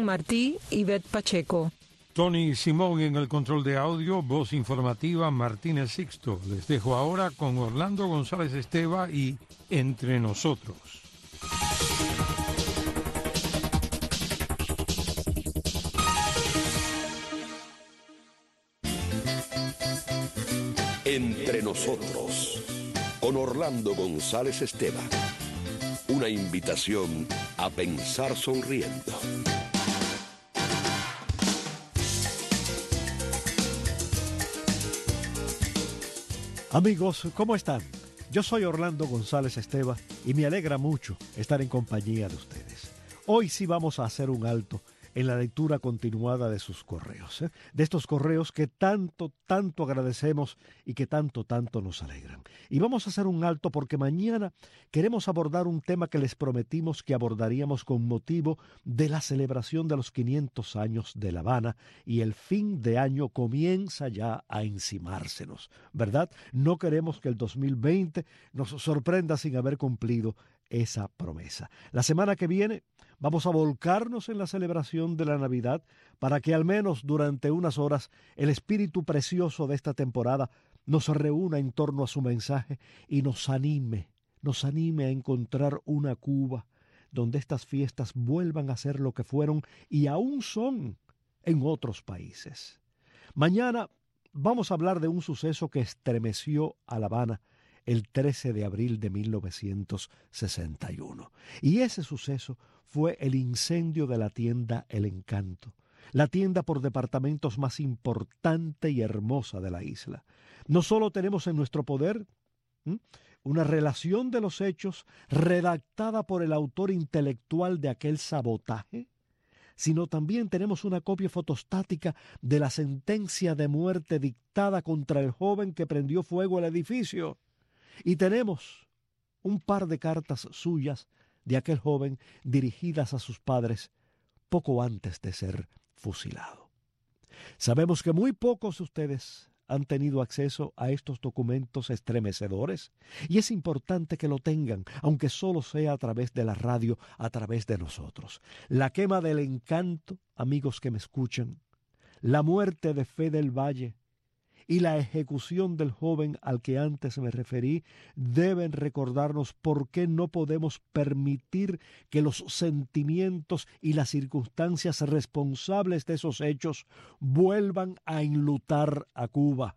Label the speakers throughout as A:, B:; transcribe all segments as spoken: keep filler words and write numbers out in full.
A: Martí, Ivette Pacheco.
B: Tony Simón en el control de audio, voz informativa Martínez Sixto. Les dejo ahora con Orlando González Esteva y Entre Nosotros.
C: Entre Nosotros, con Orlando González Esteva. Una invitación a pensar sonriendo.
D: Amigos, ¿cómo están? Yo soy Orlando González Esteva y me alegra mucho estar en compañía de ustedes. Hoy sí vamos a hacer un alto en la lectura continuada de sus correos, ¿eh? de estos correos que tanto, tanto agradecemos y que tanto, tanto nos alegran. Y vamos a hacer un alto porque mañana queremos abordar un tema que les prometimos que abordaríamos con motivo de la celebración de los quinientos años de La Habana, y el fin de año comienza ya a encimársenos, ¿verdad? No queremos que el dos mil veinte nos sorprenda sin haber cumplido esa promesa. La semana que viene vamos a volcarnos en la celebración de la Navidad para que al menos durante unas horas el espíritu precioso de esta temporada nos reúna en torno a su mensaje y nos anime, nos anime a encontrar una Cuba donde estas fiestas vuelvan a ser lo que fueron y aún son en otros países. Mañana vamos a hablar de un suceso que estremeció a La Habana el trece de abril de mil novecientos sesenta y uno. Y ese suceso fue el incendio de la tienda El Encanto, la tienda por departamentos más importante y hermosa de la isla. No solo tenemos en nuestro poder ¿m? una relación de los hechos redactada por el autor intelectual de aquel sabotaje, sino también tenemos una copia fotostática de la sentencia de muerte dictada contra el joven que prendió fuego al edificio. Y tenemos un par de cartas suyas de aquel joven dirigidas a sus padres poco antes de ser fusilado. Sabemos que muy pocos de ustedes han tenido acceso a estos documentos estremecedores y es importante que lo tengan, aunque solo sea a través de la radio, a través de nosotros. La quema del Encanto, amigos que me escuchan, la muerte de Fe del Valle y la ejecución del joven al que antes me referí deben recordarnos por qué no podemos permitir que los sentimientos y las circunstancias responsables de esos hechos vuelvan a enlutar a Cuba.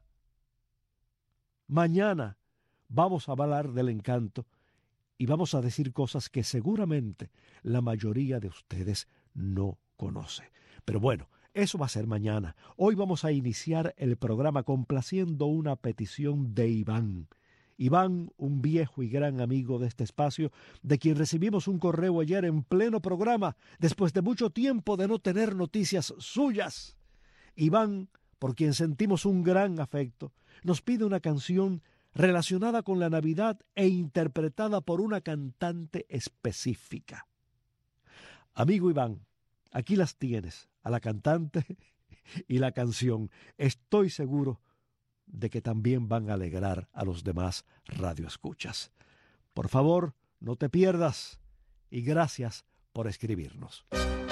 D: Mañana vamos a hablar del Encanto y vamos a decir cosas que seguramente la mayoría de ustedes no conoce. Pero bueno, eso va a ser mañana. Hoy vamos a iniciar el programa complaciendo una petición de Iván. Iván, un viejo y gran amigo de este espacio, de quien recibimos un correo ayer en pleno programa, después de mucho tiempo de no tener noticias suyas. Iván, por quien sentimos un gran afecto, nos pide una canción relacionada con la Navidad e interpretada por una cantante específica. Amigo Iván, aquí las tienes, a la cantante y la canción. Estoy seguro de que también van a alegrar a los demás radioescuchas. Por favor, no te pierdas y gracias por escribirnos.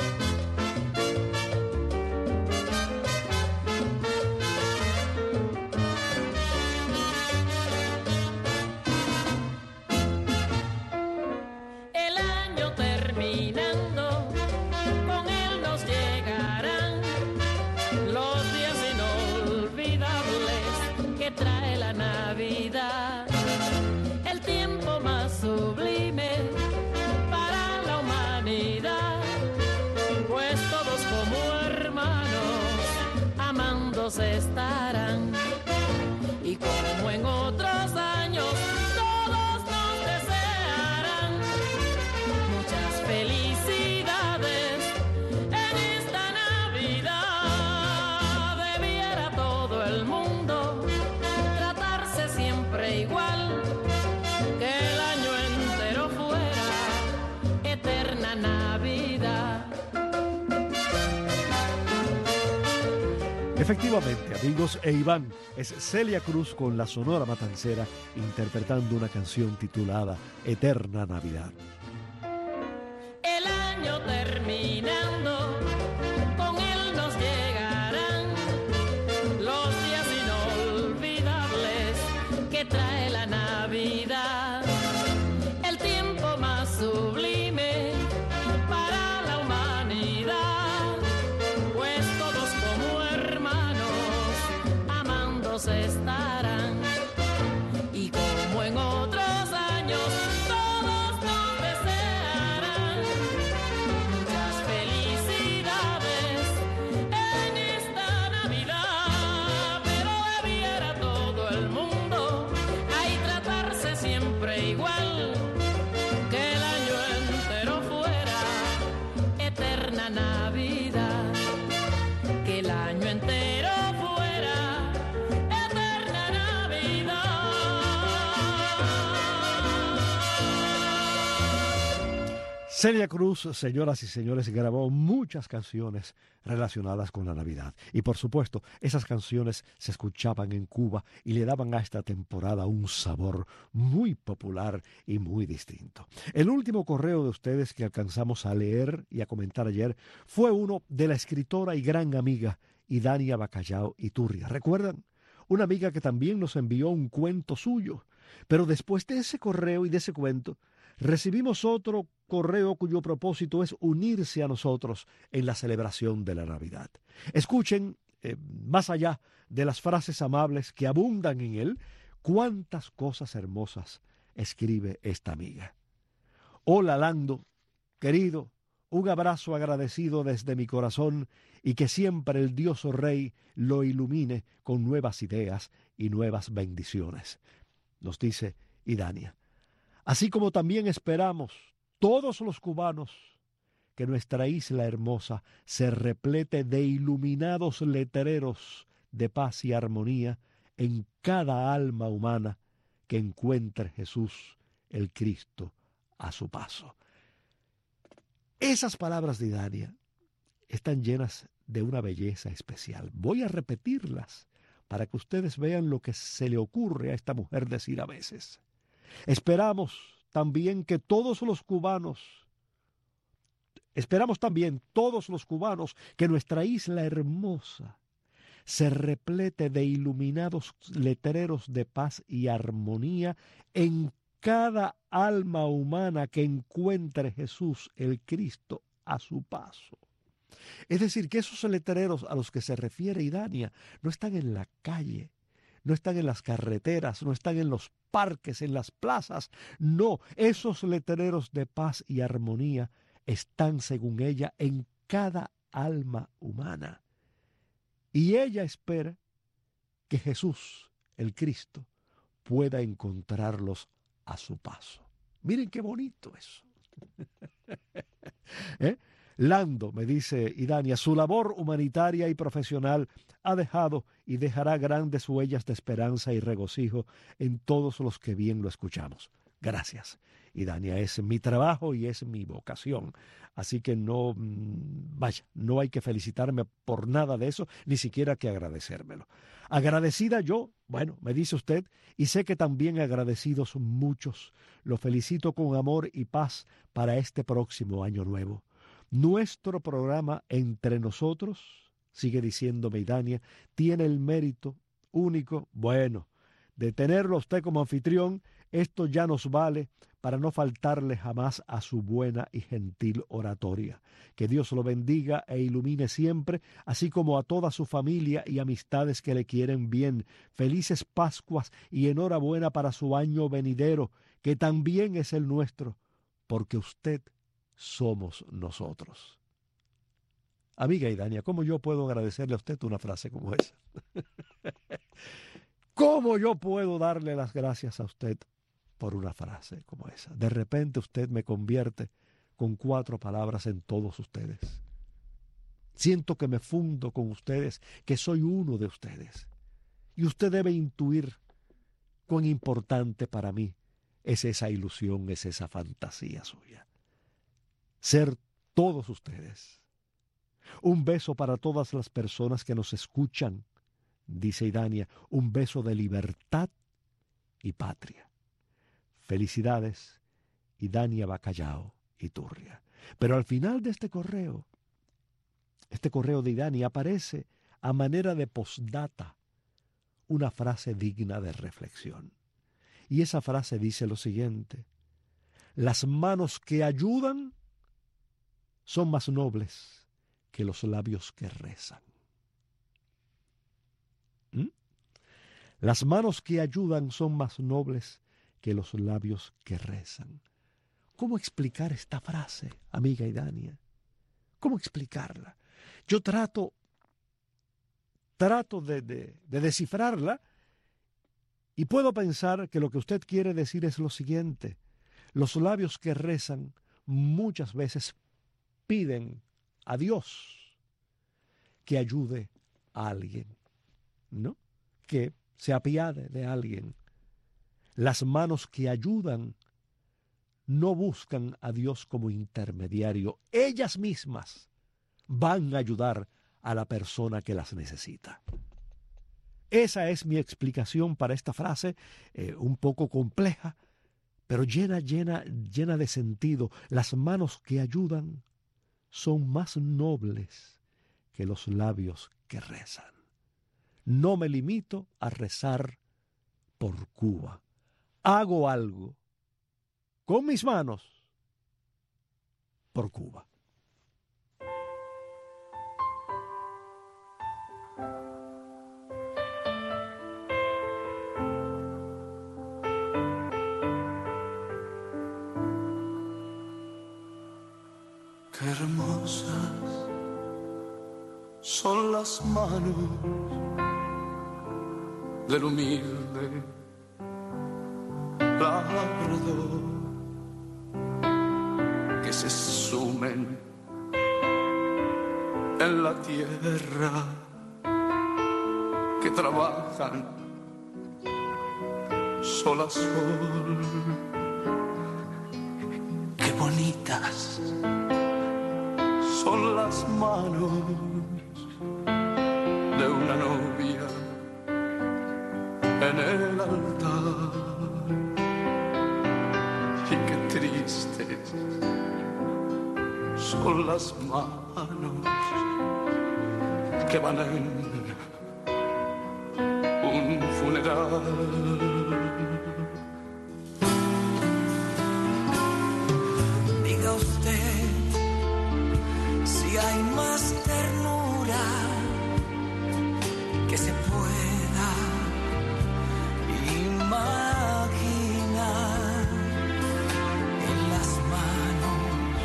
E: Estarán y como en otros años todos nos desearán muchas felicidades en esta Navidad. Debiera todo el mundo tratarse siempre igual, que el año entero fuera eterna Navidad.
D: Efectivamente, amigos, e Iván, es Celia Cruz con la Sonora Matancera interpretando una canción titulada Eterna Navidad.
E: El año terminando, vida, que el año entero fuera eterna Navidad.
D: Celia Cruz, señoras y señores, grabó muchas canciones relacionadas con la Navidad. Y por supuesto, esas canciones se escuchaban en Cuba y le daban a esta temporada un sabor muy popular y muy distinto. El último correo de ustedes que alcanzamos a leer y a comentar ayer fue uno de la escritora y gran amiga Idania Bacallao Iturria. ¿Recuerdan? Una amiga que también nos envió un cuento suyo. Pero después de ese correo y de ese cuento, recibimos otro correo cuyo propósito es unirse a nosotros en la celebración de la Navidad. Escuchen, eh, más allá de las frases amables que abundan en él, cuántas cosas hermosas escribe esta amiga. Hola Lando, querido, un abrazo agradecido desde mi corazón y que siempre el Dios o Rey lo ilumine con nuevas ideas y nuevas bendiciones. Nos dice Idania. Así como también esperamos todos los cubanos que nuestra isla hermosa se replete de iluminados letreros de paz y armonía en cada alma humana que encuentre Jesús el Cristo a su paso. Esas palabras de Idania están llenas de una belleza especial. Voy a repetirlas para que ustedes vean lo que se le ocurre a esta mujer decir a veces. Esperamos también que todos los cubanos, esperamos también todos los cubanos que nuestra isla hermosa se replete de iluminados letreros de paz y armonía en cada alma humana que encuentre Jesús el Cristo a su paso. Es decir, que esos letreros a los que se refiere Idania no están en la calle, no están en las carreteras, no están en los parques, en las plazas. No, esos letreros de paz y armonía están, según ella, en cada alma humana. Y ella espera que Jesús, el Cristo, pueda encontrarlos a su paso. Miren qué bonito eso. ¿Eh? Lando, me dice Idania, su labor humanitaria y profesional ha dejado y dejará grandes huellas de esperanza y regocijo en todos los que bien lo escuchamos. Gracias, Idania, es mi trabajo y es mi vocación. Así que no, vaya, no hay que felicitarme por nada de eso, ni siquiera que agradecérmelo. Agradecida yo, bueno, me dice usted, y sé que también agradecidos muchos. Lo felicito con amor y paz para este próximo año nuevo. Nuestro programa Entre Nosotros, sigue diciéndome Idania, tiene el mérito único, bueno, de tenerlo a usted como anfitrión. Esto ya nos vale para no faltarle jamás a su buena y gentil oratoria. Que Dios lo bendiga e ilumine siempre, así como a toda su familia y amistades que le quieren bien. Felices Pascuas y enhorabuena para su año venidero, que también es el nuestro, porque usted somos nosotros. Amiga Idania, ¿cómo yo puedo agradecerle a usted una frase como esa? ¿Cómo yo puedo darle las gracias a usted por una frase como esa? De repente usted me convierte con cuatro palabras en todos ustedes. Siento que me fundo con ustedes, que soy uno de ustedes. Y usted debe intuir cuán importante para mí es esa ilusión, es esa fantasía suya. Ser todos ustedes. Un beso para todas las personas que nos escuchan, dice Idania, un beso de libertad y patria. Felicidades, Idania Bacallao Iturria. Pero al final de este correo, este correo de Idania, aparece a manera de postdata una frase digna de reflexión. Y esa frase dice lo siguiente: las manos que ayudan son más nobles que los labios que rezan. ¿Mm? Las manos que ayudan son más nobles que los labios que rezan. ¿Cómo explicar esta frase, amiga Idania? ¿Cómo explicarla? Yo trato, trato de, de, de descifrarla y puedo pensar que lo que usted quiere decir es lo siguiente: los labios que rezan muchas veces piden a Dios que ayude a alguien, ¿no? Que se apiade de alguien. Las manos que ayudan no buscan a Dios como intermediario. Ellas mismas van a ayudar a la persona que las necesita. Esa es mi explicación para esta frase, eh, un poco compleja, pero llena, llena, llena de sentido. Las manos que ayudan son más nobles que los labios que rezan. No me limito a rezar por Cuba. Hago algo con mis manos por Cuba.
F: Qué hermosas son las manos del humilde labrador que se sumen en la tierra, que trabajan sol a sol. Qué bonitas son las manos de una novia en el altar, y qué tristes son las manos que van en un funeral. Diga usted si hay más ternura que se pueda imaginar en las manos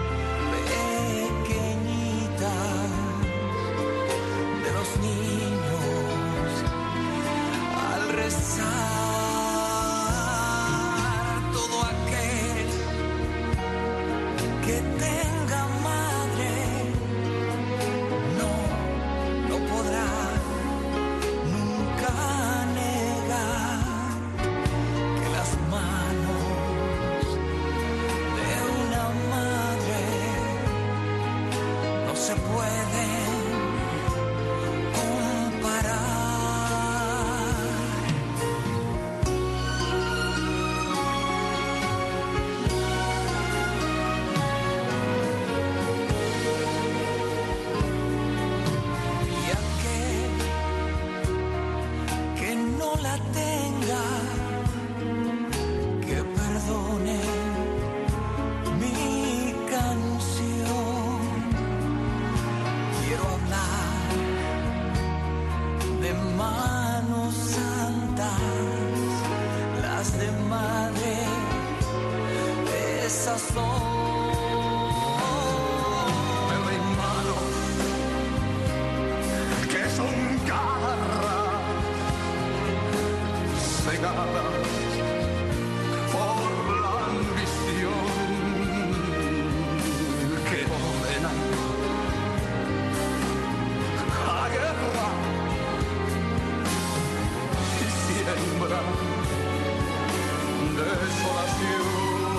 F: pequeñitas de los niños al rezar. Todo aquel que tenga madre no, no podrá nunca negar que las manos de una madre no se pueden comparar. Y aquel que no la tenga, que perdone mi canción. Quiero hablar de manos santas, las de madre, esas son. Pero hay manos que son garras cegadas por la ambición, que ordenan la guerra y siembran desolación.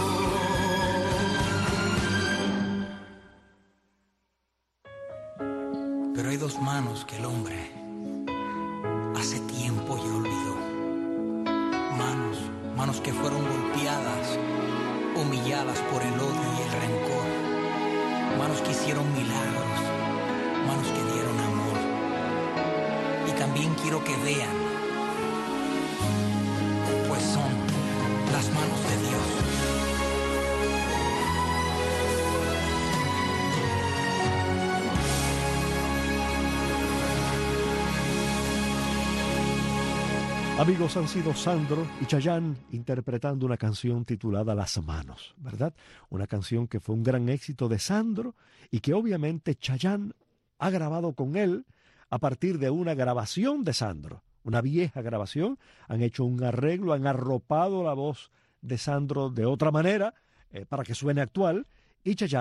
F: Pero hay dos manos que el hombre hace tiempo ya olvidó. Manos, manos que fueron golpeadas, humilladas por el odio y el rencor. Manos que hicieron milagros, manos que dieron amor. Y también quiero que vean, pues son las manos de Dios.
D: Amigos, han sido Sandro y Chayanne interpretando una canción titulada Las Manos, ¿verdad? Una canción que fue un gran éxito de Sandro y que obviamente Chayanne ha grabado con él a partir de una grabación de Sandro, una vieja grabación. Han hecho un arreglo, han arropado la voz de Sandro de otra manera eh, para que suene actual, y Chayanne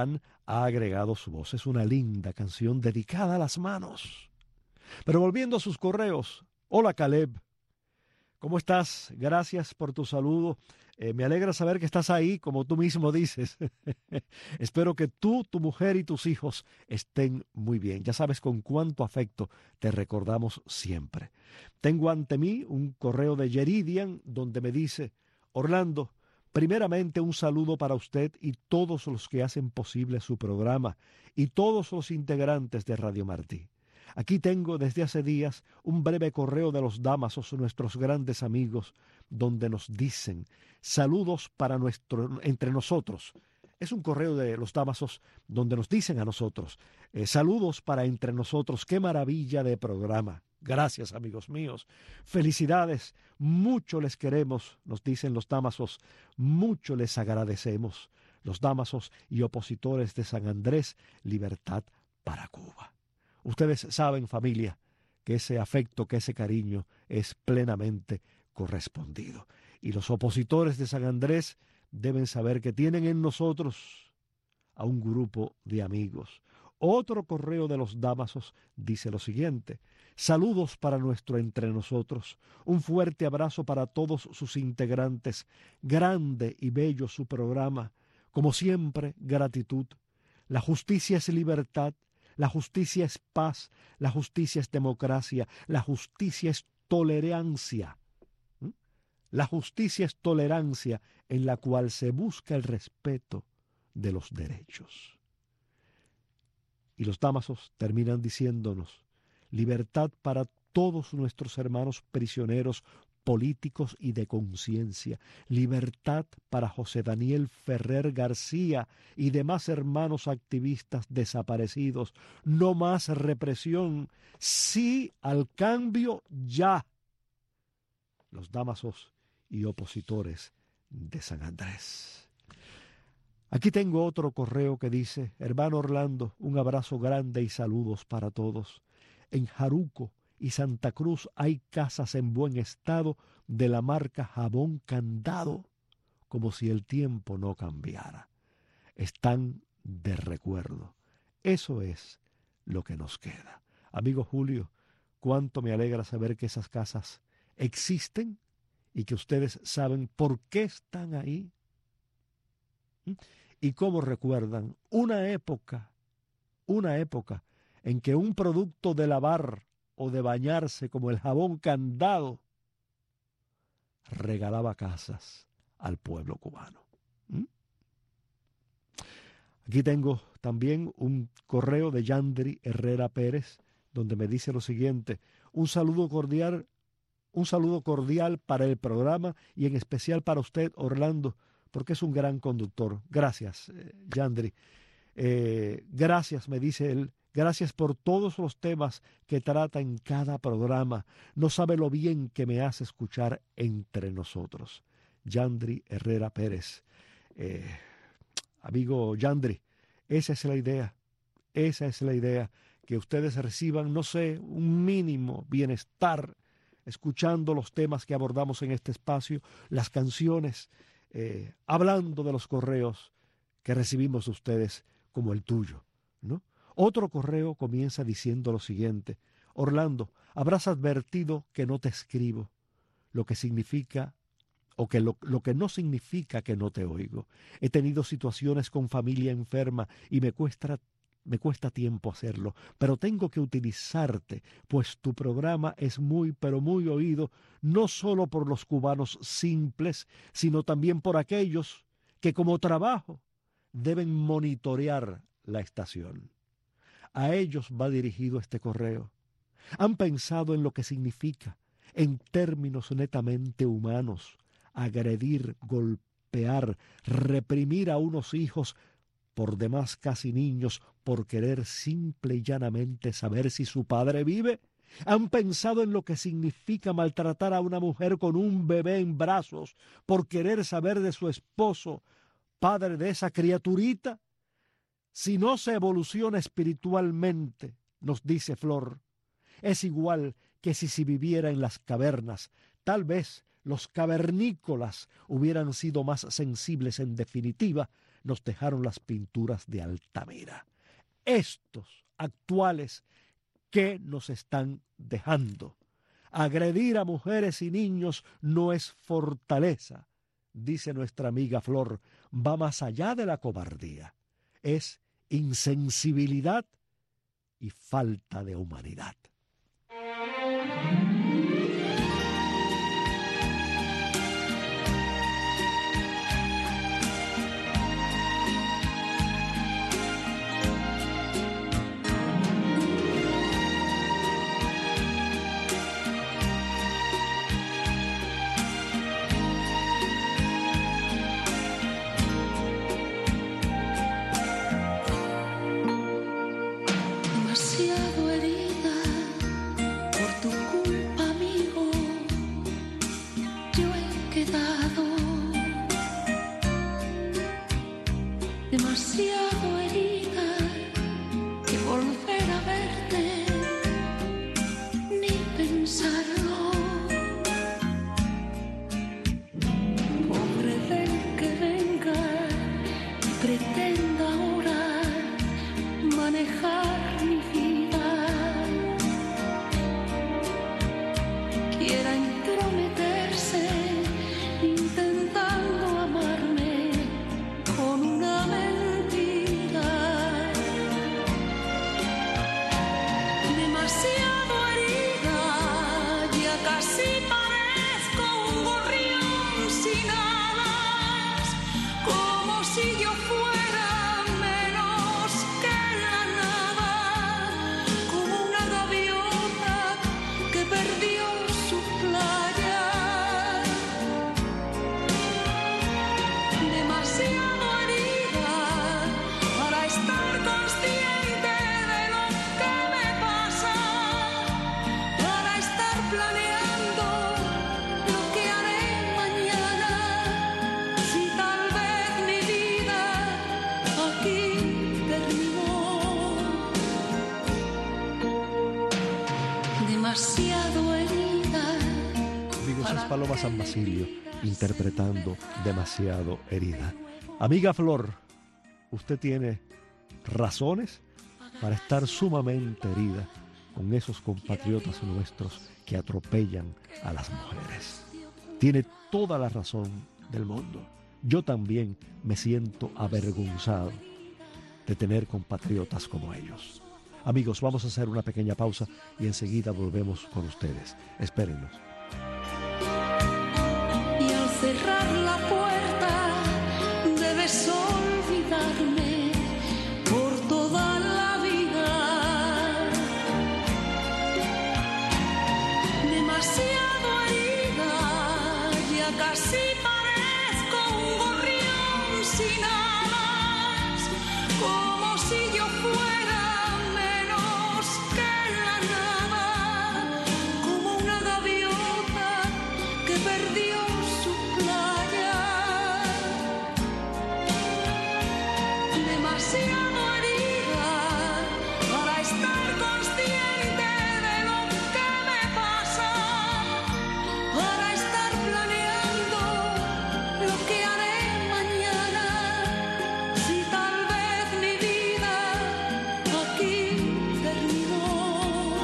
D: ha agregado su voz. Es una linda canción dedicada a las manos. Pero volviendo a sus correos. Hola Caleb, ¿cómo estás? Gracias por tu saludo. Eh, me alegra saber que estás ahí, como tú mismo dices. Espero que tú, tu mujer y tus hijos estén muy bien. Ya sabes con cuánto afecto te recordamos siempre. Tengo ante mí un correo de Yeridian donde me dice: Orlando, primeramente un saludo para usted y todos los que hacen posible su programa y todos los integrantes de Radio Martí. Aquí tengo desde hace días un breve correo de los Dámasos, nuestros grandes amigos, donde nos dicen saludos para nuestro, entre nosotros. Es un correo de los Dámasos donde nos dicen a nosotros eh, saludos para entre nosotros. ¡Qué maravilla de programa! Gracias, amigos míos. Felicidades. Mucho les queremos, nos dicen los Dámasos. Mucho les agradecemos. Los Dámasos y opositores de San Andrés, libertad para Cuba. Ustedes saben, familia, que ese afecto, que ese cariño es plenamente correspondido. Y los opositores de San Andrés deben saber que tienen en nosotros a un grupo de amigos. Otro correo de los Dámasos dice lo siguiente: saludos para nuestro entre nosotros, un fuerte abrazo para todos sus integrantes, grande y bello su programa, como siempre, gratitud. La justicia es libertad, la justicia es paz, la justicia es democracia, la justicia es tolerancia. ¿Mm? La justicia es tolerancia en la cual se busca el respeto de los derechos. Y los Dámasos terminan diciéndonos: libertad para todos nuestros hermanos prisioneros políticos y de conciencia. Libertad para José Daniel Ferrer García y demás hermanos activistas desaparecidos. No más represión. Sí al cambio ya. Los Dámasos y opositores de San Andrés. Aquí tengo otro correo que dice: hermano Orlando, un abrazo grande y saludos para todos. En Jaruco y Santa Cruz hay casas en buen estado de la marca Jabón Candado, como si el tiempo no cambiara. Están de recuerdo. Eso es lo que nos queda. Amigo Julio, cuánto me alegra saber que esas casas existen y que ustedes saben por qué están ahí. ¿Mm? Y cómo recuerdan una época, una época en que un producto de lavar o de bañarse como el jabón Candado regalaba casas al pueblo cubano. ¿Mm? Aquí tengo también un correo de Yandri Herrera Pérez, donde me dice lo siguiente: un saludo cordial, un saludo cordial para el programa y en especial para usted, Orlando, porque es un gran conductor. Gracias, eh, Yandri. Eh, gracias, me dice él. Gracias por todos los temas que trata en cada programa. No sabe lo bien que me hace escuchar entre nosotros. Yandri Herrera Pérez. Eh, amigo Yandri, esa es la idea. Esa es la idea. Que ustedes reciban, no sé, un mínimo bienestar escuchando los temas que abordamos en este espacio, las canciones, eh, hablando de los correos que recibimos de ustedes como el tuyo, ¿no? Otro correo comienza diciendo lo siguiente: Orlando, habrás advertido que no te escribo, lo que significa, o que lo, lo que no significa que no te oigo. He tenido situaciones con familia enferma y me cuesta, me cuesta tiempo hacerlo, pero tengo que utilizarte, pues tu programa es muy, pero muy oído, no solo por los cubanos simples, sino también por aquellos que como trabajo deben monitorear la estación. A ellos va dirigido este correo. ¿Han pensado en lo que significa, en términos netamente humanos, agredir, golpear, reprimir a unos hijos, por demás casi niños, por querer simple y llanamente saber si su padre vive? ¿Han pensado en lo que significa maltratar a una mujer con un bebé en brazos por querer saber de su esposo, padre de esa criaturita? Si no se evoluciona espiritualmente, nos dice Flor, es igual que si se viviera en las cavernas. Tal vez los cavernícolas hubieran sido más sensibles. En definitiva, nos dejaron las pinturas de Altamira. Estos actuales, ¿qué nos están dejando? Agredir a mujeres y niños no es fortaleza, dice nuestra amiga Flor, va más allá de la cobardía. Es insensibilidad y falta de humanidad.
G: Demasiado herida por tu culpa, amigo, yo he quedado. Demasiado herida que volver a verte ni pensarlo. Pobre del que venga y pretenda ahora manejar mi vida, quiera entrometerse intentando amarme con una mentira. Demasiado herida, ya casi parezco un gorrión sin alas, como si yo fuera menos que la nada, como una gaviota que perdió su playa. Demasiado herida para estar consciente de lo que me pasa, para estar planeando lo que haré mañana, si tal vez mi vida aquí terminó. Demasiado herida.
D: Amigos, es Paloma San Basilio interpretando Demasiado herida. Amiga Flor, usted tiene razones para estar sumamente herida con esos compatriotas nuestros que atropellan a las mujeres. Tiene toda la razón del mundo. Yo también me siento avergonzado de tener compatriotas como ellos. Amigos, vamos a hacer una pequeña pausa y enseguida volvemos con ustedes. Espérennos.
G: Y al cerrar la puerta debes olvidarme por toda la vida. Demasiado herida, ya casi parezco un gorrión sin alas, como si yo fuera menos que la nada, como una gaviota que perdió su playa. Demasiado herida para estar consciente de lo que me pasa, para estar planeando lo que haré mañana, si tal vez mi vida aquí terminó.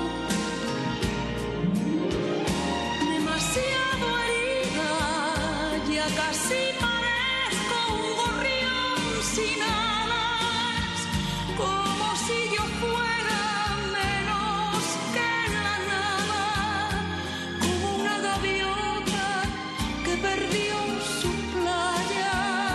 G: Demasiado herida, ya casi parezco un gorrión sin alas, como si yo fuera menos que la nada, como una gaviota que perdió su playa.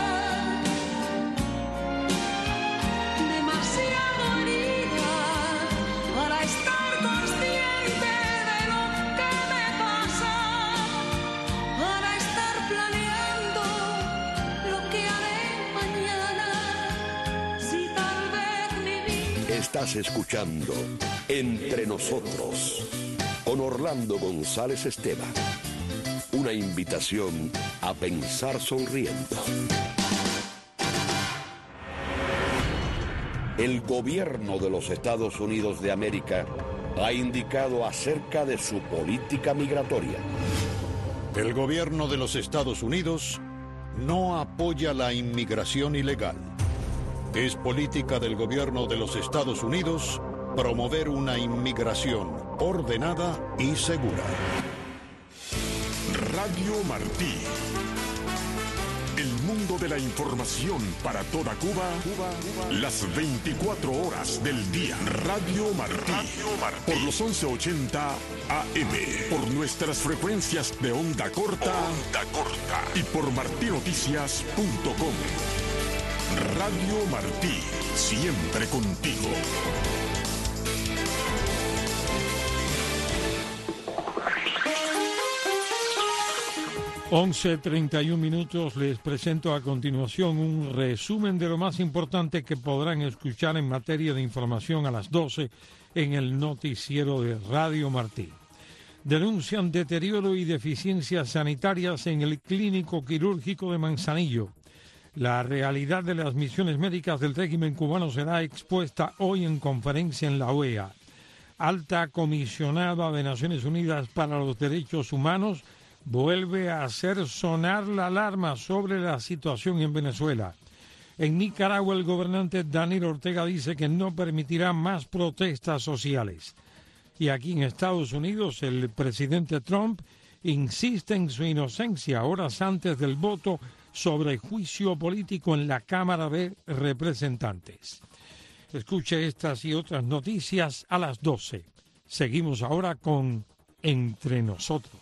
G: Demasiado herida para estar consciente de lo que me pasa, para estar planeando lo que haré mañana, si tal vez mi vida.
C: Estás escuchando Entre Nosotros con Orlando González Esteban. Una invitación a pensar sonriendo. El gobierno de los Estados Unidos de América ha indicado acerca de su política migratoria.
H: El gobierno de los Estados Unidos no apoya la inmigración ilegal. Es política del gobierno de los Estados Unidos promover una inmigración ordenada y segura.
I: Radio Martí. El mundo de la información para toda Cuba, Cuba, Cuba. Las veinticuatro horas del día. Radio Martí. Radio Martí. Por los once ochenta A M. Por nuestras frecuencias de onda corta. Onda corta. Y por martinoticias punto com. Radio Martí. Siempre contigo.
B: once treinta y un minutos, les presento a continuación un resumen de lo más importante que podrán escuchar en materia de información a las doce en el noticiero de Radio Martí. Denuncian deterioro y deficiencias sanitarias en el Clínico Quirúrgico de Manzanillo. La realidad de las misiones médicas del régimen cubano será expuesta hoy en conferencia en la O E A. Alta comisionada de Naciones Unidas para los Derechos Humanos vuelve a hacer sonar la alarma sobre la situación en Venezuela. En Nicaragua, el gobernante Daniel Ortega dice que no permitirá más protestas sociales. Y aquí en Estados Unidos, el presidente Trump insiste en su inocencia horas antes del voto sobre el juicio político en la Cámara de Representantes. Escuche estas y otras noticias a las doce. Seguimos ahora con Entre Nosotros.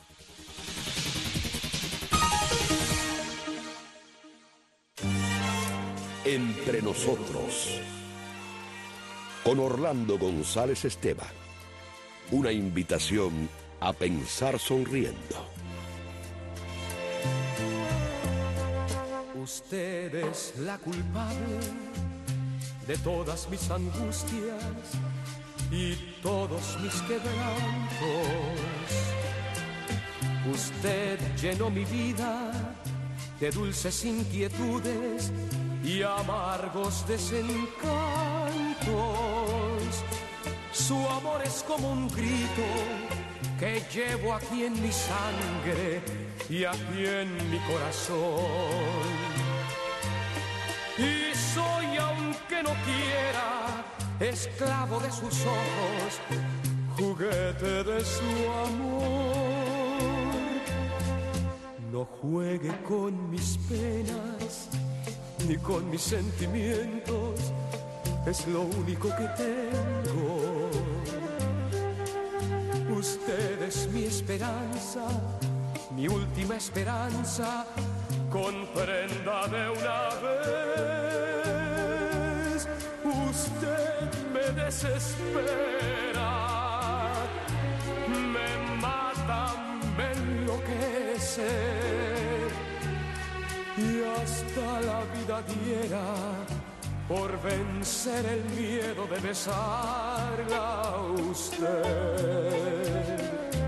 C: Entre Nosotros, con Orlando González Esteban. Una invitación a pensar sonriendo.
J: Usted es la culpable de todas mis angustias y todos mis quebrantos. Usted llenó mi vida de dulces inquietudes y amargos desencantos. Su amor es como un grito que llevo aquí en mi sangre y aquí en mi corazón. Y soy, aunque no quiera, esclavo de sus ojos, juguete de su amor. No juegue con mis penas ni con mis sentimientos, es lo único que tengo. Usted es mi esperanza, mi última esperanza, comprenda de una vez. Usted me desespera, me mata, me enloquece. Y hasta la vida diera por vencer el miedo de besarla a usted.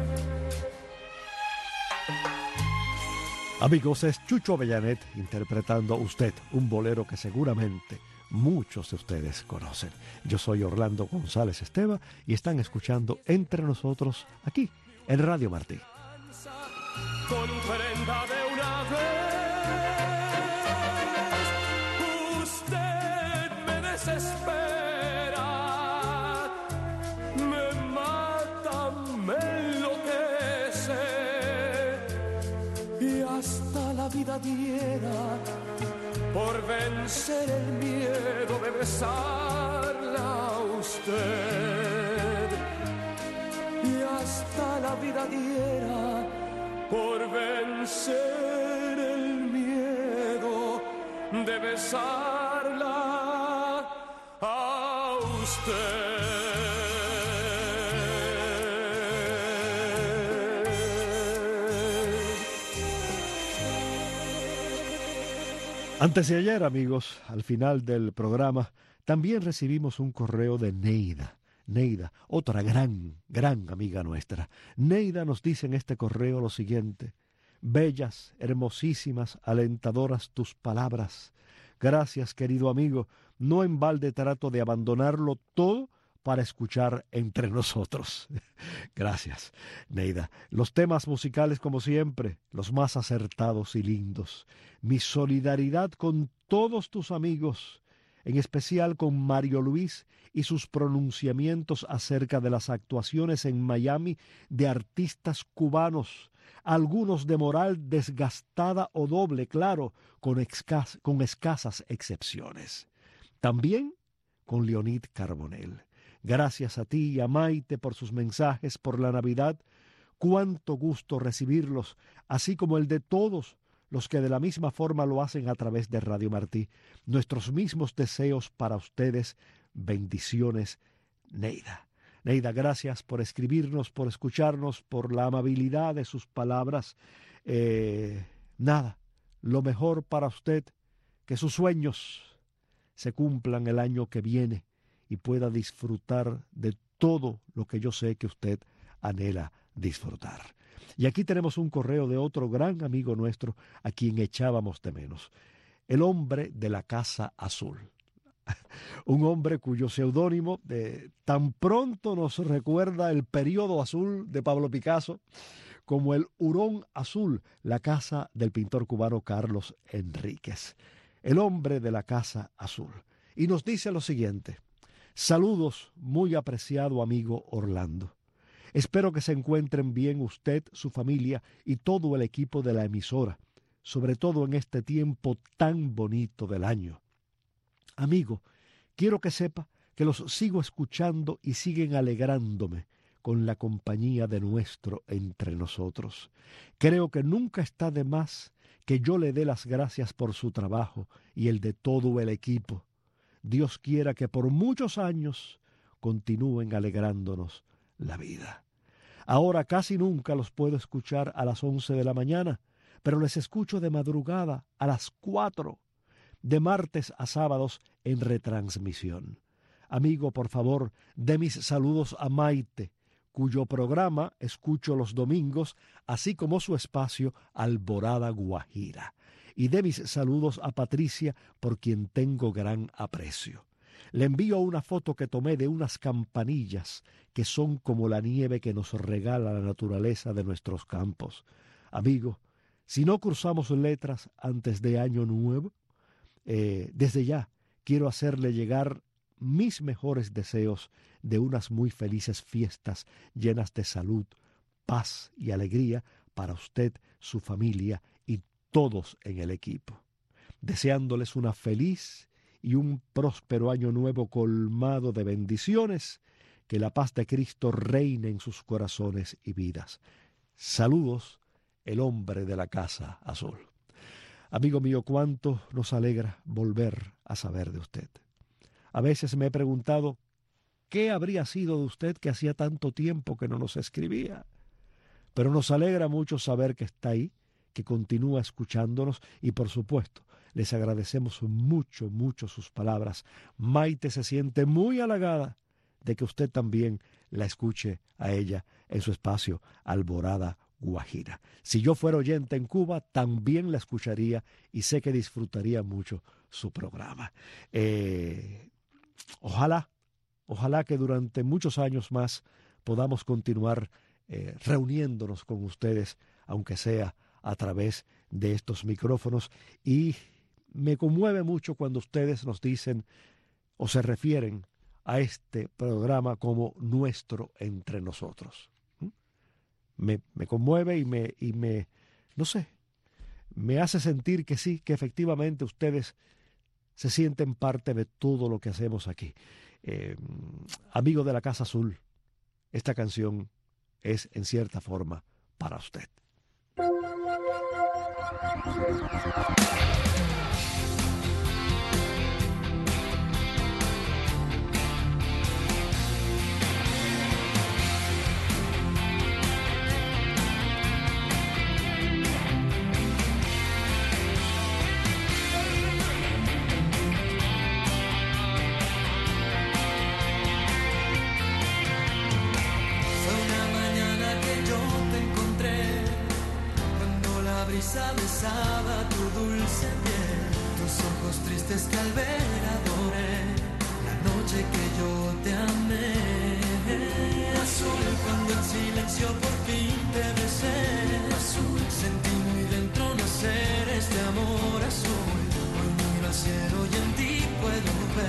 D: Amigos, es Chucho Avellanet interpretando Usted, un bolero que seguramente muchos de ustedes conocen. Yo soy Orlando González Esteban y están escuchando Entre Nosotros aquí en Radio Martí.
J: Comprenda de una vez. Desespera, me mata, me enloquece, y hasta la vida diera por vencer el miedo de besarla a usted. Y hasta la vida diera por vencer el miedo de besarla a usted.
D: Antes de ayer, amigos, al final del programa, también recibimos un correo de Neida. Neida, otra gran, gran amiga nuestra. Neida nos dice en este correo lo siguiente: bellas, hermosísimas, alentadoras tus palabras. Gracias, querido amigo. No en balde trato de abandonarlo todo para escuchar Entre Nosotros. Gracias, Neida. Los temas musicales, como siempre, los más acertados y lindos. Mi solidaridad con todos tus amigos en especial con Mario Luis y sus pronunciamientos acerca de las actuaciones en Miami de artistas cubanos, algunos de moral desgastada o doble, claro, con, escas- con escasas excepciones. También con Leonid Carbonell. Gracias a ti y a Maite por sus mensajes por la Navidad. Cuánto gusto recibirlos, así como el de todos los que de la misma forma lo hacen a través de Radio Martí. Nuestros mismos deseos para ustedes. Bendiciones, Neida. Neida, gracias por escribirnos, por escucharnos, por la amabilidad de sus palabras. Eh, nada, lo mejor para usted, que sus sueños se cumplan el año que viene y pueda disfrutar de todo lo que yo sé que usted anhela disfrutar. Y aquí tenemos un correo de otro gran amigo nuestro a quien echábamos de menos, el hombre de la Casa Azul. Un hombre cuyo seudónimo eh, tan pronto nos recuerda el periodo azul de Pablo Picasso como el hurón azul, la casa del pintor cubano Carlos Enríquez. El hombre de la Casa Azul. Y nos dice lo siguiente: saludos, muy apreciado amigo Orlando. Espero que se encuentren bien usted, su familia y todo el equipo de la emisora, sobre todo en este tiempo tan bonito del año. Amigo, quiero que sepa que los sigo escuchando y siguen alegrándome con la compañía de nuestro entre nosotros. Creo que nunca está de más que yo le dé las gracias por su trabajo y el de todo el equipo. Dios quiera que por muchos años continúen alegrándonos la vida. Ahora casi nunca los puedo escuchar a las once de la mañana, pero les escucho de madrugada a las cuatro, de martes a sábados en retransmisión. Amigo, por favor, dé mis saludos a Maite, cuyo programa escucho los domingos, así como su espacio Alborada Guajira. Y dé mis saludos a Patricia, por quien tengo gran aprecio. Le envío una foto que tomé de unas campanillas que son como la nieve que nos regala la naturaleza de nuestros campos. Amigo, si no cruzamos letras antes de Año Nuevo, eh, desde ya quiero hacerle llegar mis mejores deseos de unas muy felices fiestas llenas de salud, paz y alegría para usted, su familia y todos en el equipo. Deseándoles una feliz y un próspero año nuevo colmado de bendiciones, que la paz de Cristo reine en sus corazones y vidas. Saludos, el hombre de la Casa Azul. Amigo mío, cuánto nos alegra volver a saber de usted. A veces me he preguntado qué habría sido de usted que hacía tanto tiempo que no nos escribía. Pero nos alegra mucho saber que está ahí, que continúa escuchándonos y, por supuesto, les agradecemos mucho, mucho sus palabras. Maite se siente muy halagada de que usted también la escuche a ella en su espacio Alborada Guajira. Si yo fuera oyente en Cuba, también la escucharía y sé que disfrutaría mucho su programa. Eh, ojalá, ojalá que durante muchos años más podamos continuar eh, reuniéndonos con ustedes, aunque sea a través de estos micrófonos. Y me conmueve mucho cuando ustedes nos dicen o se refieren a este programa como nuestro entre nosotros. Me, me conmueve y me, y me, no sé, me hace sentir que sí, que efectivamente ustedes se sienten parte de todo lo que hacemos aquí. Eh, amigo de la Casa Azul, esta canción es en cierta forma para usted.
K: Besaba tu dulce piel, tus ojos tristes que al ver adoré, la noche que yo te amé. Azul, cuando en silencio por fin te besé. Azul, sentí muy dentro nacer este amor azul. Hoy miro al cielo y en ti puedo ver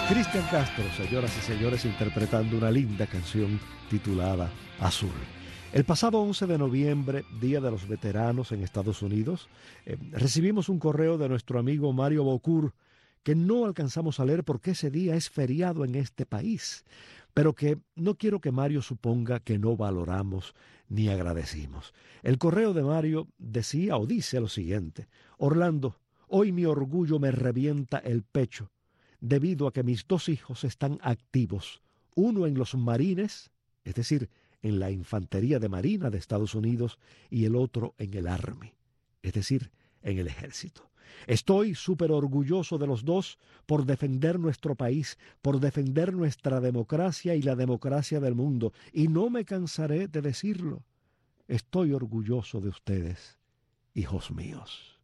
D: Cristian Castro, señoras y señores, interpretando una linda canción titulada Azul. El pasado once de noviembre, Día de los Veteranos en Estados Unidos, eh, recibimos un correo de nuestro amigo Mario Bocur, que no alcanzamos a leer porque ese día es feriado en este país, pero que no quiero que Mario suponga que no valoramos ni agradecimos. El correo de Mario decía o dice lo siguiente: Orlando, hoy mi orgullo me revienta el pecho debido a que mis dos hijos están activos, uno en los Marines, es decir, en la Infantería de Marina de Estados Unidos, y el otro en el Army, es decir, en el Ejército. Estoy súper orgulloso de los dos por defender nuestro país, por defender nuestra democracia y la democracia del mundo, y no me cansaré de decirlo. Estoy orgulloso de ustedes, hijos míos.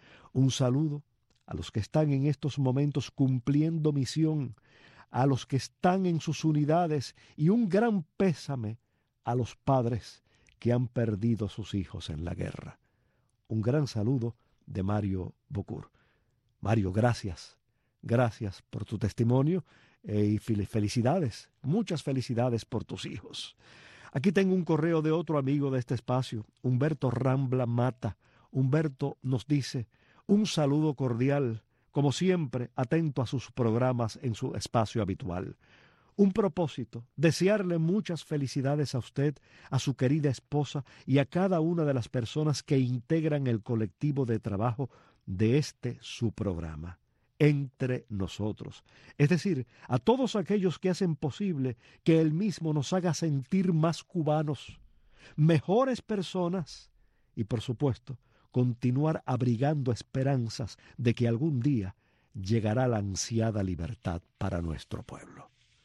D: Un saludo a los que están en estos momentos cumpliendo misión, a los que están en sus unidades, y un gran pésame a los padres que han perdido sus hijos en la guerra. Un gran saludo de Mario Bocur. Mario, gracias. Gracias por tu testimonio eh, y felicidades, muchas felicidades por tus hijos. Aquí tengo un correo de otro amigo de este espacio, Humberto Rambla Mata. Humberto nos dice: un saludo cordial, como siempre, atento a sus programas en su espacio habitual. Un propósito, desearle muchas felicidades a usted, a su querida esposa y a cada una de las personas que integran el colectivo de trabajo de este su programa, Entre Nosotros. Es decir, a todos aquellos que hacen posible que él mismo nos haga sentir más cubanos, mejores personas y, por supuesto, continuar abrigando esperanzas de que algún día llegará la ansiada libertad para nuestro pueblo.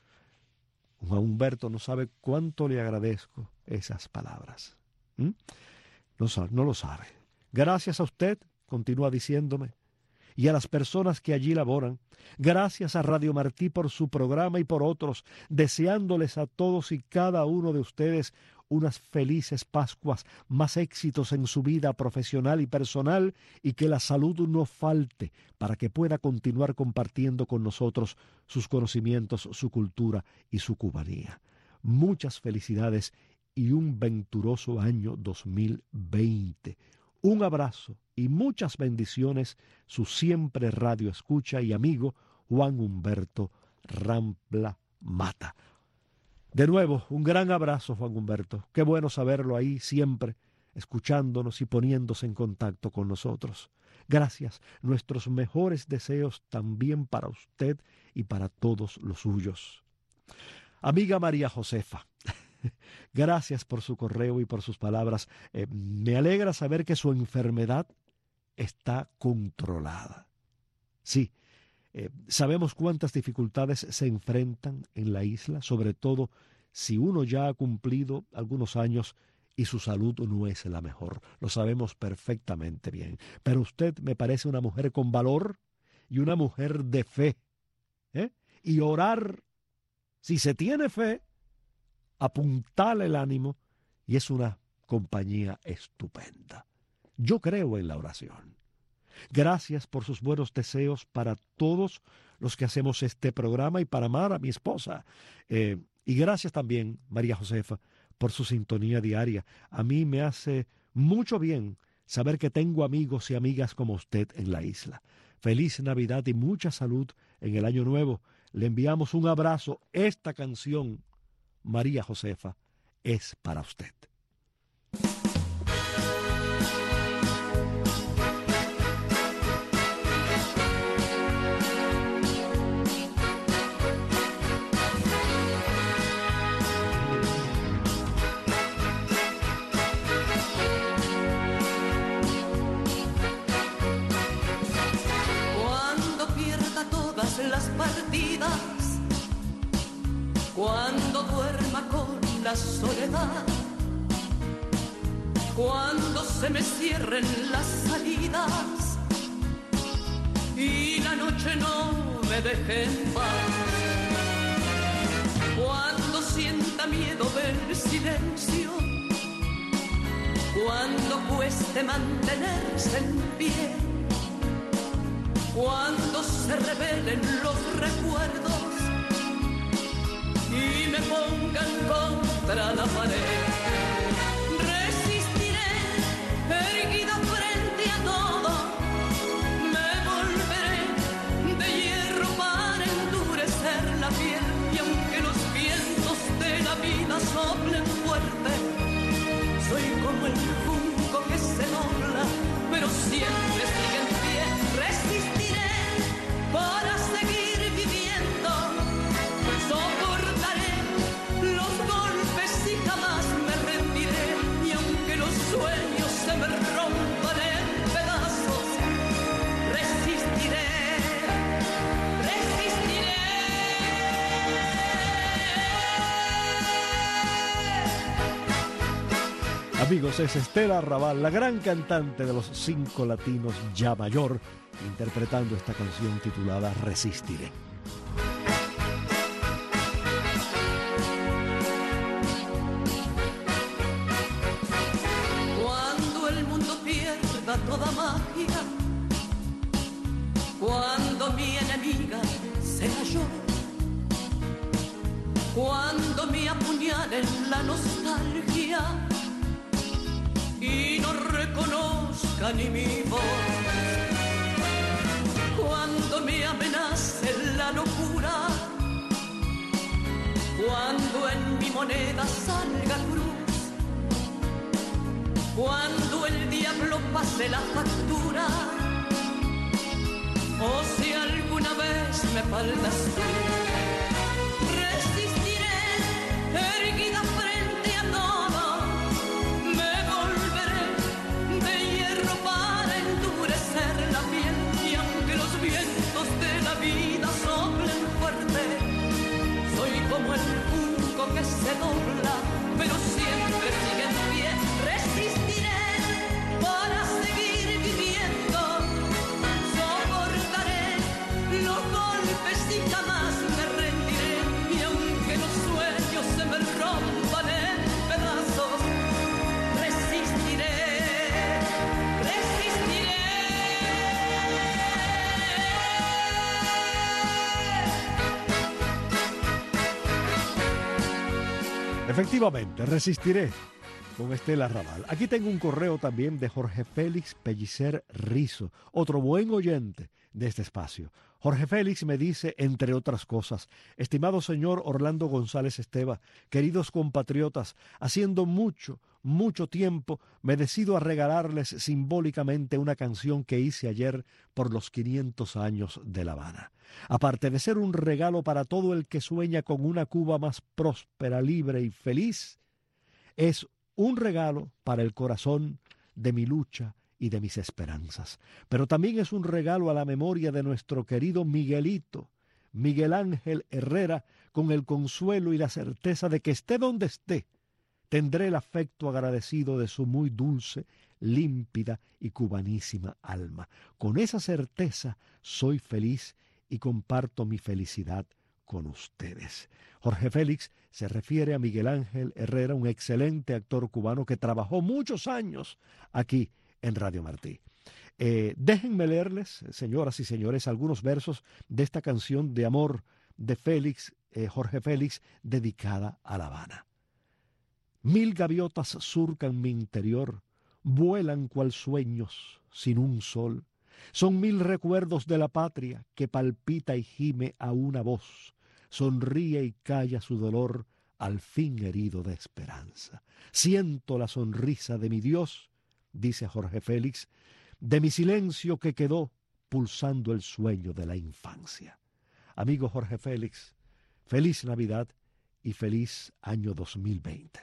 D: Juan Humberto no sabe cuánto le agradezco esas palabras. ¿Mm? No, no lo sabe. Gracias a usted, continúa diciéndome, y a las personas que allí laboran. Gracias a Radio Martí por su programa y por otros, deseándoles a todos y cada uno de ustedes unas felices Pascuas, más éxitos en su vida profesional y personal, y que la salud no falte para que pueda continuar compartiendo con nosotros sus conocimientos, su cultura y su cubanía. Muchas felicidades y un venturoso año dos mil veinte. Un abrazo y muchas bendiciones, su siempre radio escucha y amigo Juan Humberto Rambla Mata. De nuevo, un gran abrazo, Juan Humberto. Qué bueno saberlo ahí siempre, escuchándonos y poniéndose en contacto con nosotros. Gracias. Nuestros mejores deseos también para usted y para todos los suyos. Amiga María Josefa, gracias por su correo y por sus palabras. Eh, me alegra saber que su enfermedad está controlada. Sí. Eh, sabemos cuántas dificultades se enfrentan en la isla, sobre todo si uno ya ha cumplido algunos años y su salud no es la mejor. Lo sabemos perfectamente bien. Pero usted me parece una mujer con valor y una mujer de fe. ¿eh? Y orar, si se tiene fe, apuntarle el ánimo, y es una compañía estupenda. Yo creo en la oración. Gracias por sus buenos deseos para todos los que hacemos este programa y para Mara, mi esposa. Eh, y gracias también, María Josefa, por su sintonía diaria. A mí me hace mucho bien saber que tengo amigos y amigas como usted en la isla. Feliz Navidad y mucha salud en el año nuevo. Le enviamos un abrazo. Esta canción, María Josefa, es para usted.
G: Las partidas, cuando duerma con la soledad, cuando se me cierren las salidas y la noche no me deje en paz, cuando sienta miedo del silencio, cuando cueste mantenerse en pie, cuando se revelen los recuerdos y me pongan contra la pared. Resistiré, erguida frente a todo, me volveré de hierro para endurecer la piel, y aunque los vientos de la vida soplen fuerte, soy como el junco que se dobla, pero siempre sigue en pie. Resistiré para seguir viviendo, soportaré los golpes y jamás me rendiré, y aunque los sueños se me rompan en pedazos, resistiré, resistiré.
D: Amigos, es Estela Raval, la gran cantante de los cinco latinos ya mayor, interpretando esta canción titulada Resistiré.
G: Cuando el mundo pierda toda magia, cuando mi enemiga sea yo, cuando me apuñalen la nostalgia y no reconozca ni mi voz, cuando me amenace la locura, cuando en mi moneda salga cruz, cuando el diablo pase la factura, o si alguna vez me faltas tú, resistiré, erguida frente a todo, me volveré de hierro para endurecer la piel, y aunque los vientos de la vida soplen fuerte, soy como el junco que se dobla, pero siempre sigue en pie. Resistiré para seguir viviendo, soportaré los golpes y jamás me rendiré, y aunque los sueños se me rompan en pedazos, resistiré, resistiré.
D: Efectivamente, resistiré con Estela Raval. Aquí tengo un correo también de Jorge Félix Pellicer Rizo, otro buen oyente de este espacio. Jorge Félix me dice, entre otras cosas: estimado señor Orlando González Esteva, queridos compatriotas, haciendo mucho, mucho tiempo me decido a regalarles simbólicamente una canción que hice ayer por los quinientos años de La Habana. Aparte de ser un regalo para todo el que sueña con una Cuba más próspera, libre y feliz, es un regalo para el corazón de mi lucha y de mis esperanzas. Pero también es un regalo a la memoria de nuestro querido Miguelito, Miguel Ángel Herrera, con el consuelo y la certeza de que esté donde esté, tendré el afecto agradecido de su muy dulce, límpida y cubanísima alma. Con esa certeza soy feliz y comparto mi felicidad con ustedes. Jorge Félix se refiere a Miguel Ángel Herrera, un excelente actor cubano que trabajó muchos años aquí en Radio Martí. Eh, déjenme leerles, señoras y señores, algunos versos de esta canción de amor de Félix, eh, Jorge Félix, dedicada a La Habana. Mil gaviotas surcan mi interior, vuelan cual sueños sin un sol. Son mil recuerdos de la patria que palpita y gime a una voz. Sonríe y calla su dolor, al fin herido de esperanza. Siento la sonrisa de mi Dios, dice Jorge Félix, de mi silencio que quedó pulsando el sueño de la infancia. Amigo Jorge Félix, feliz Navidad y feliz año dos mil veinte.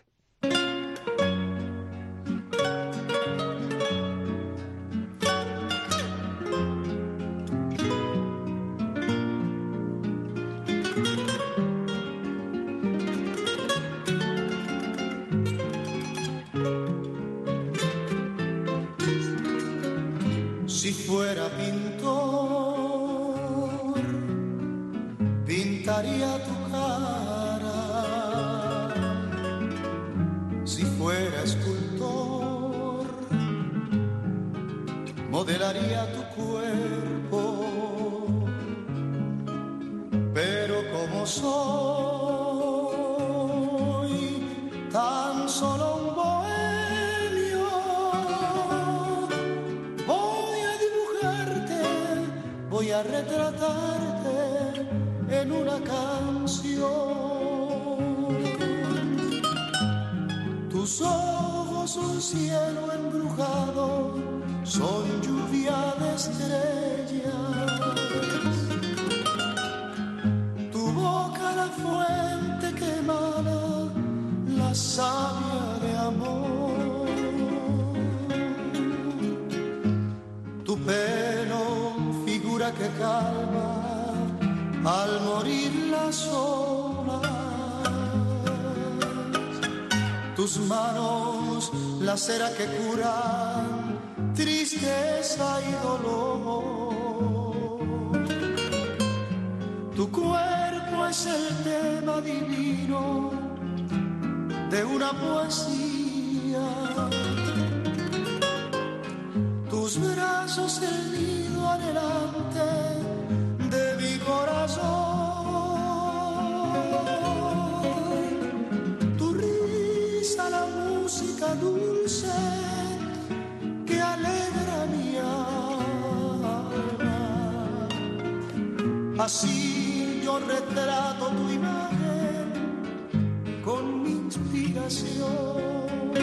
L: Si fuera pintor, pintaría tu cara. Si fuera escultor, modelaría tu cuerpo. quisiera retratarte en una canción. Tus ojos, un cielo embrujado, son lluvia de estrellas. Tu boca, la fuente que emana la savia de amor. Tu pelo, figura que calma al morir las olas. Tus manos, la cera que curan tristeza y dolor. Tu cuerpo es el tema divino de una poesía. Tus brazos el nido anhelante de mi corazón. Tu risa, la música dulce que alegra mi alma. Así yo retrato tu imagen con mi inspiración.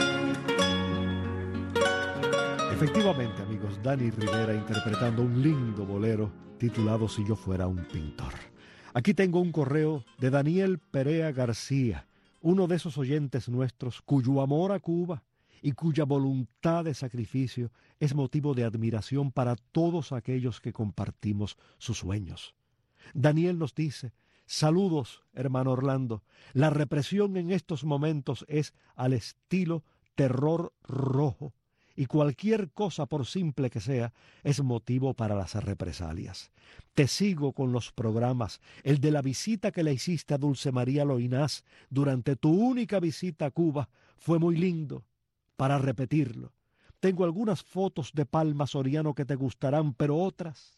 D: Efectivamente, amigos, Dani Rivera interpretando un lindo bolero titulado Si yo fuera un pintor. Aquí tengo un correo de Daniel Perea García, uno de esos oyentes nuestros cuyo amor a Cuba y cuya voluntad de sacrificio es motivo de admiración para todos aquellos que compartimos sus sueños. Daniel nos dice: saludos, hermano Orlando. La represión en estos momentos es al estilo terror rojo, y cualquier cosa, por simple que sea, es motivo para las represalias. Te sigo con los programas. El de la visita que le hiciste a Dulce María Loinás durante tu única visita a Cuba fue muy lindo, para repetirlo. Tengo algunas fotos de Palma Soriano que te gustarán, pero otras.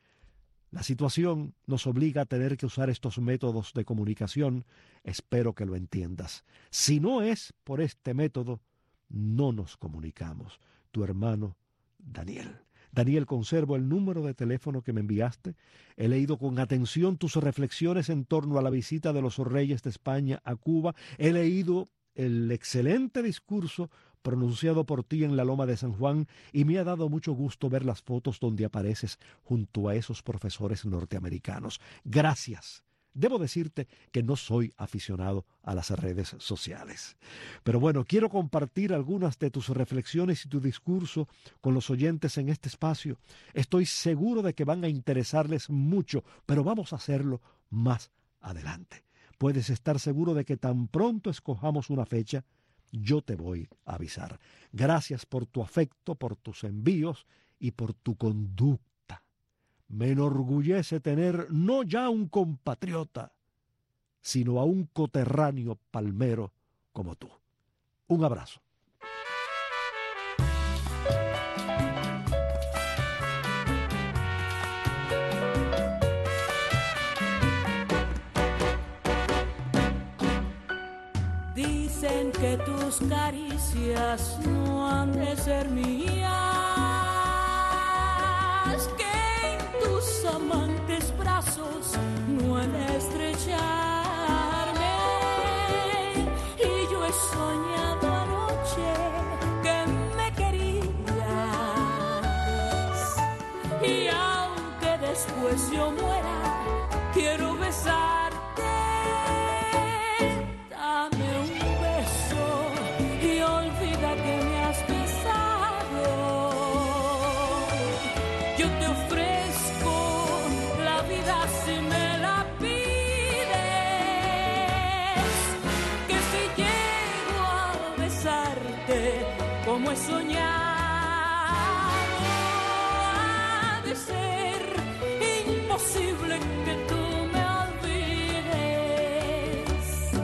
D: La situación nos obliga a tener que usar estos métodos de comunicación. Espero que lo entiendas. Si no es por este método, no nos comunicamos. Tu hermano Daniel. Daniel, conservo el número de teléfono que me enviaste. He leído con atención tus reflexiones en torno a la visita de los reyes de España a Cuba. He leído el excelente discurso pronunciado por ti en la Loma de San Juan, y me ha dado mucho gusto ver las fotos donde apareces junto a esos profesores norteamericanos. Gracias. Debo decirte que no soy aficionado a las redes sociales. Pero bueno, quiero compartir algunas de tus reflexiones y tu discurso con los oyentes en este espacio. Estoy seguro de que van a interesarles mucho, pero vamos a hacerlo más adelante. Puedes estar seguro de que tan pronto escojamos una fecha, yo te voy a avisar. Gracias por tu afecto, por tus envíos y por tu conducta. Me enorgullece tener no ya un compatriota, sino a un coterráneo palmero como tú. Un abrazo.
E: Dicen que tus caricias no han de ser mías, que en tus amantes brazos no han de estrecharme. Y yo he soñado anoche que me querías, y aunque después yo muera, quiero besarte. Como he soñado, ha de ser imposible que tú me olvides.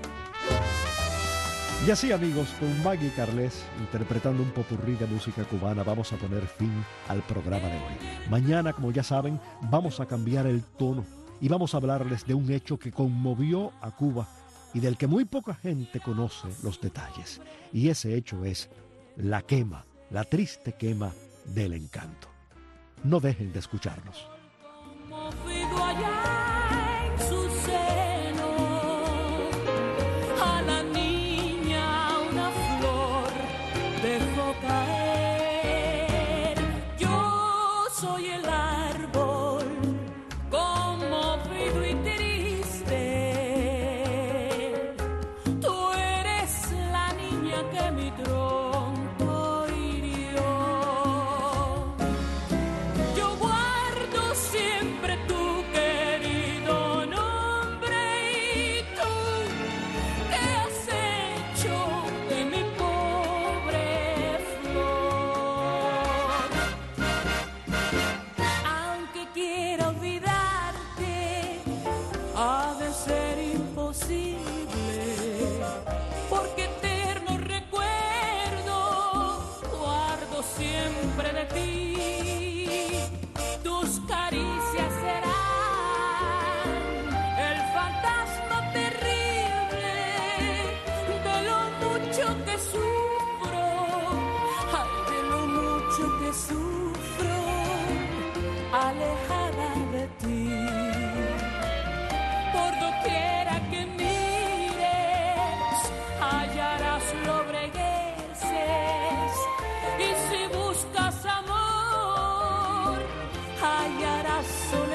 D: Y así, amigos, con Maggie Carles interpretando un popurrí de música cubana, vamos a poner fin al programa de hoy. Mañana, como ya saben, vamos a cambiar el tono y vamos a hablarles de un hecho que conmovió a Cuba y del que muy poca gente conoce los detalles. Y ese hecho es la quema, la triste quema del Encanto. No dejen de escucharnos.
E: caer. Yo soy el árbol conmovido y triste. Tú eres la niña que mi tronco hirió. Yo guardo siempre tu querido nombre y tú, ¿qué has hecho de mi pobre flor? Aunque quiera olvidarte, ha de ser imposible, porque eterno recuerdo guardo siempre de ti. Tus caricias serán el fantasma terrible de lo mucho que sufro, ay, de lo mucho que sufro, alejada de ti. Por doquiera que mires, hallarás lobregueces, y si buscas amor, hallarás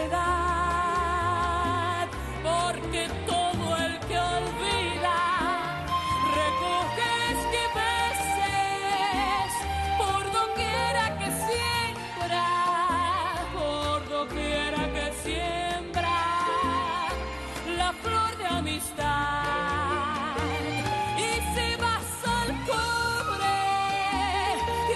E: soledad, porque todo el que olvida recoge esquiveces, por doquiera que siembra, por doquiera que siembra la flor de amistad.